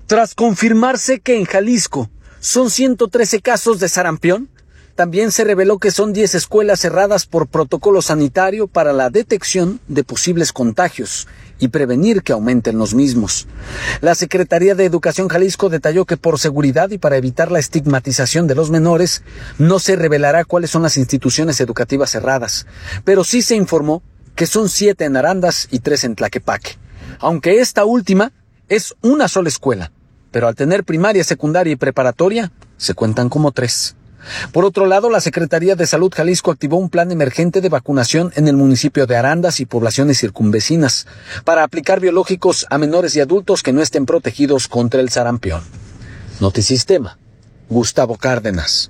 Tras confirmarse que en Jalisco son 113 casos de sarampión, también se reveló que son 10 escuelas cerradas por protocolo sanitario para la detección de posibles contagios y prevenir que aumenten los mismos. La Secretaría de Educación Jalisco detalló que por seguridad y para evitar la estigmatización de los menores, no se revelará cuáles son las instituciones educativas cerradas, pero sí se informó que son 7 en Arandas y 3 en Tlaquepaque, aunque esta última es una sola escuela, pero al tener primaria, secundaria y preparatoria, se cuentan como 3. Por otro lado, la Secretaría de Salud Jalisco activó un plan emergente de vacunación en el municipio de Arandas y poblaciones circunvecinas para aplicar biológicos a menores y adultos que no estén protegidos contra el sarampión. Notisistema, Gustavo Cárdenas.